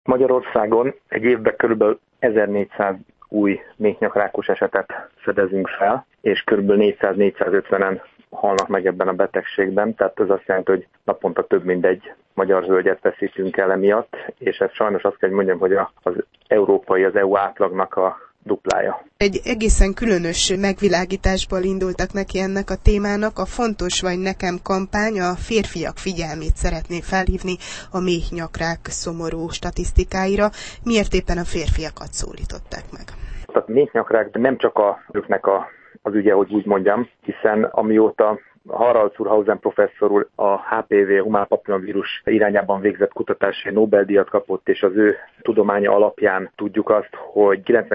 Magyarországon egy évben kb. 1400 új méhnyakrákos esetet fedezünk fel, és kb. 400-450-en halnak meg ebben a betegségben, tehát ez azt jelenti, hogy naponta több mint egy magyar hölgyet veszítünk el emiatt, és ez sajnos azt kell, hogy mondjam, hogy az EU átlagnak a duplája. Egy egészen különös megvilágításból indultak neki ennek a témának. A Fontos vagy nekem kampány a férfiak figyelmét szeretné felhívni a méhnyakrák szomorú statisztikáira. Miért éppen a férfiakat szólították meg? A méhnyakrák nem csak a nőknek az ügye, hogy úgy mondjam, hiszen amióta Harald zur Hausen professzor úr a HPV humán papillomavírus irányában végzett kutatásai Nobel-díjat kapott, és az ő tudománya alapján tudjuk azt, hogy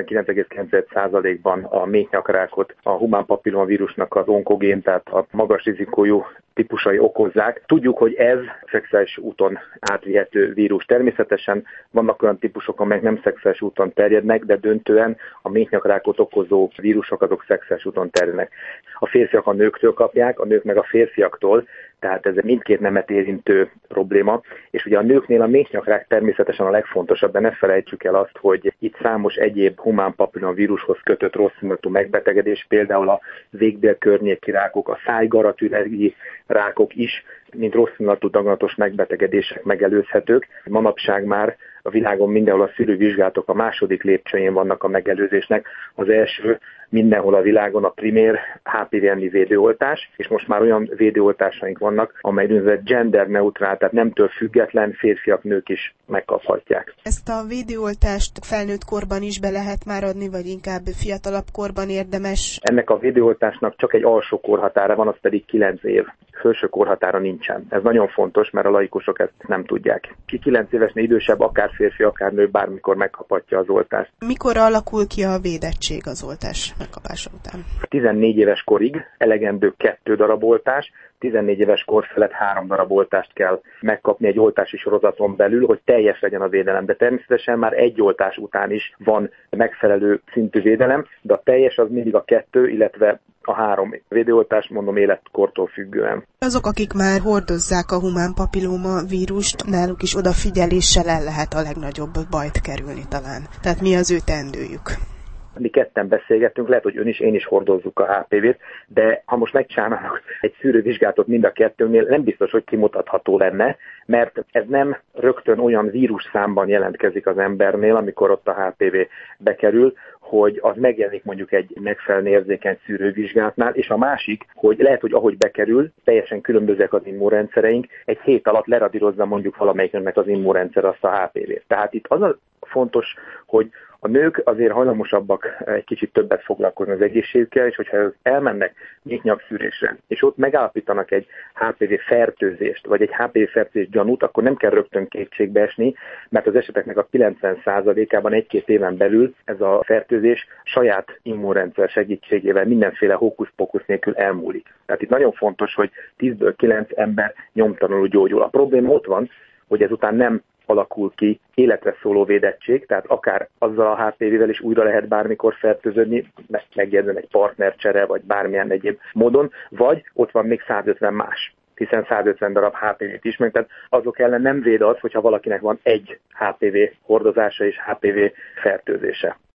99,9%-ban a méhnyakrákot a humán papillomavírusnak az onkogén, tehát a magas rizikójú típusai okozzák. Tudjuk, hogy ez szexuális úton átvihető vírus. Természetesen vannak olyan típusok, amelyek nem szexuális úton terjednek, de döntően a méhnyakrákot okozó vírusok azok szexuális úton terjednek. A férfiak a nőktől kapják, a nők meg a férfiaktól, tehát ez mindkét nemet érintő probléma, és ugye a nőknél a méhnyakrák természetesen a legfontosabb, de ne felejtsük el azt, hogy itt számos egyéb humán papillomavírushoz kötött rosszindulatú megbetegedés, például a végbél környéki rákok, a szájgaratüregi rákok is, mint rosszindulatú daganatos megbetegedések megelőzhetők. Manapság már a világon mindenhol a szűrővizsgálatok a második lépcsőjén vannak a megelőzésnek. Az első mindenhol a világon a primér HPV-elleni védőoltás, és most már olyan védőoltásaink vannak, amely úgynevezett gender-neutrál, tehát nemtől független férfiak, nők is megkaphatják. Ezt a védőoltást felnőtt korban is be lehet már adni, vagy inkább fiatalabb korban érdemes? Ennek a védőoltásnak csak egy alsó korhatára van, az pedig 9 év. Felső korhatára nincsen. Ez nagyon fontos, mert a laikusok ezt nem tudják. Ki 9 évesnél idősebb, akár férfi, akár nő, bármikor megkaphatja az oltást. Mikor alakul ki a védettség az oltás megkapása után? 14 éves korig elegendő 2 darab oltás, 14 éves kor felett 3 darab oltást kell megkapni egy oltási sorozaton belül, hogy teljes legyen a védelem. De természetesen már egy oltás után is van megfelelő szintű védelem, de a teljes az mindig a 2, illetve a 3 védőoltást, mondom, életkortól függően. Azok, akik már hordozzák a humán papilloma vírust, náluk is odafigyeléssel el lehet a legnagyobb bajt kerülni talán. Tehát mi az ő teendőjük? Mi ketten beszélgettünk, lehet, hogy ön is, én is hordozzuk a HPV-t, de ha most megcsinálnak egy szűrővizsgálatot mind a kettőnél, nem biztos, hogy kimutatható lenne, mert ez nem rögtön olyan vírusszámban jelentkezik az embernél, amikor ott a HPV bekerül, hogy az megjelenik mondjuk egy megfelelően érzékeny szűrővizsgálatnál, és a másik, hogy lehet, hogy ahogy bekerül, teljesen különbözőek az immunrendszereink, egy hét alatt leradírozza mondjuk valamelyiknek az immunrendszer azt a HPV-t. Tehát itt az a fontos, hogy a nők azért hajlamosabbak egy kicsit többet foglalkozni az egészségükkel, és hogyha elmennek méhnyakszűrésre, és ott megállapítanak egy HPV fertőzést, vagy egy HPV fertőzés gyanút, akkor nem kell rögtön kétségbe esni, mert az eseteknek a 90%-ában 1-2 éven belül ez a fertőzés saját immunrendszer segítségével mindenféle hókusz-pókusz nélkül elmúlik. Tehát itt nagyon fontos, hogy 10-ből 9 ember nyomtalanul gyógyul. A probléma ott van, hogy ezután nem alakul ki életre szóló védettség, tehát akár azzal a HPV-vel is újra lehet bármikor fertőződni, megjegyzem egy partnercsere, vagy bármilyen egyéb módon, vagy ott van még 150 más, hiszen 150 darab HPV-t ismerünk, tehát azok ellen nem véd az, hogyha valakinek van egy HPV hordozása és HPV fertőzése.